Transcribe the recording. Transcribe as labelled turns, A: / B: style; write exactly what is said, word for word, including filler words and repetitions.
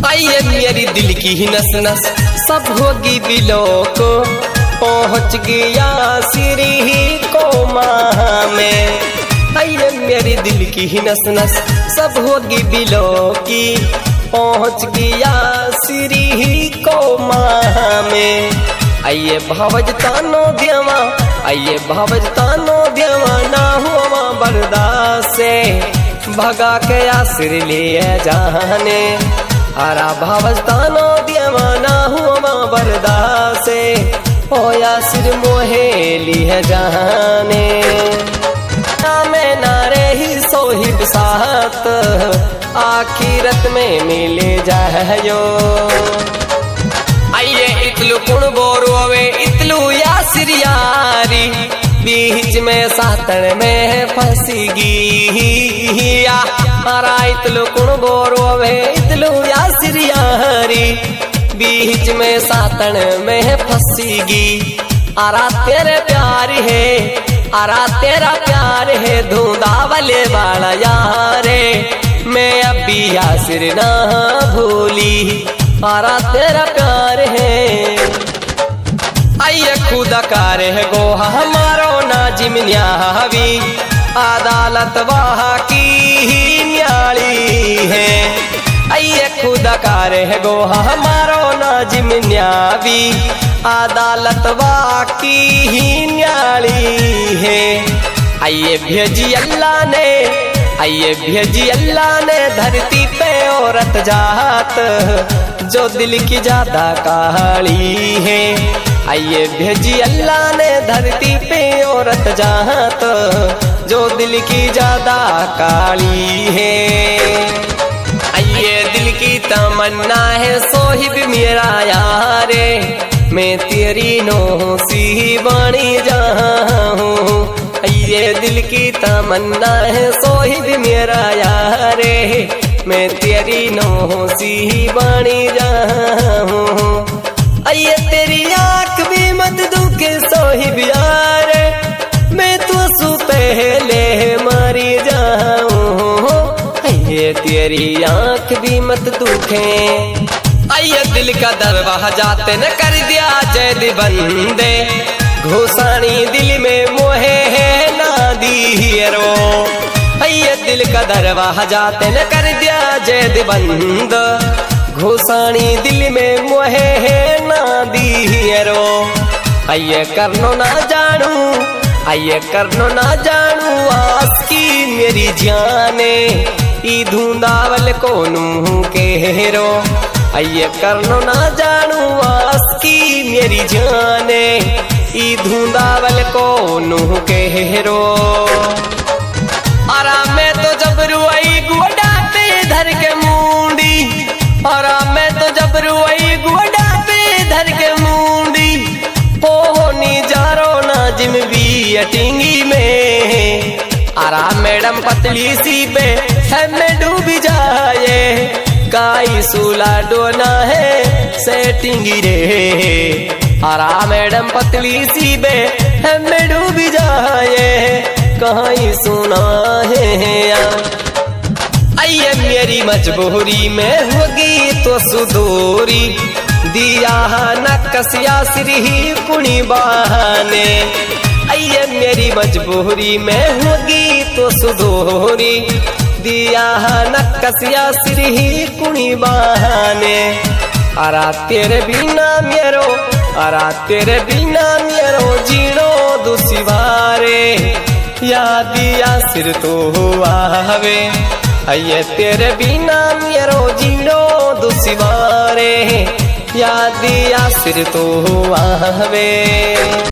A: आइए मेरी दिल की नस नस सब होगी बिलो को, पहुँच गया श्री को माह में। आइए मेरी दिल की नस नस सब होगी बिलो की, पहुँच गया श्री को माह में। आइए भावज तानो देवा, आइए भावज तानो देवा ना हुआ बर्दाश्त से, भगा के आसिर लिए जाने। आरा भावज तानो देवा ना हुआ बर्दाश्त से, ओ आसिर मोहे लिए जाने। में नारे ही सोहिब साथ आखिरत में मिले जायो। आइए इतलू कुण बोरोवे इतलू यासिर यारी, बीच में सातन में फंसीगी। आरा इतलू कुण बोरोवे इतलू यासिर यारी, बीच में सातन में फंसीगी। आरा तेरे प्यार है, आरा तेरा प्यार है धूंधा वाले वाला यारे, मैं अभी यासिर ना भूली। आरा तेरा प्यार है। आइए खुदा कार है गोहा हमारो नाजिम न्यावी, अदालत वहाँ की न्याली है। आइए खुदा कार है गोहा हमारो नाजिम न्यावी, अदालत वहाँ की न्याली है। आइए भेजी अल्लाह ने, आइए भेजी अल्लाह ने धरती पे औरत जात, जो दिल की ज्यादा काली है। आइए भेजी अल्लाह ने धरती पे औरत जात, जो दिल की ज्यादा काली है। आइए दिल की तमन्ना है सोहिब मेरा यारे, मैं तेरी नो सी बनी जाऊं। ये दिल की तमन्ना है सोहिब मेरा यारे, मैं तेरी नो सी बनी जाऊं। आइए तेरी आँख भी मत दुखे सोहिब यारे, मैं तो सु पहले मरी जाऊं। आइए तेरी आँख भी मत दुखे। आइए दिल का दरवाजा न कर दिया जैद बंदे, घुसानी दिल में मोहे है ना दीरो। आइए दिल का दरवाजा न कर दिया जैद बंद, घुसानी दिल में मोहे है ना दीरो। आइए करनो ना जानू, आइए करनो ना जानू आस की मेरी जाने, ई धूंधावल को नू केरो। आइए करनो ना जानू आस की मेरी जाने, ई धूंधावल को नू केरो। आराम में तो जब रुआई गुड़ा पे धर के मुंडी, आराम में तो जब रुआई गुड़ा पे धर के मुंडी, हो होनी जारो नाजिम भी अटिंगी में। आराम मैडम पतली सी पे है में डूबी जाए, काई सूला डोना है सेटिंगी रे। आरा मैडम पतली सी बे हमें डूबी जाए, कहीं सुना है। आइए मेरी मजबूरी में होगी तो सुदूरी, दिया न कसिया श्री कुणी बहाने। आइए मेरी मजबूरी में होगी तो सुदूरी, दिया न कसिया श्री कुणी बहाने। आरा तेरे बिना मेरो, आरा तेरे बिना मेरो जीनो दुसिवारे, यादिया सिर तो आवे। आइए तेरे बिना मेरो जीनो दुसिवारे, यादिया सिर तो आवे।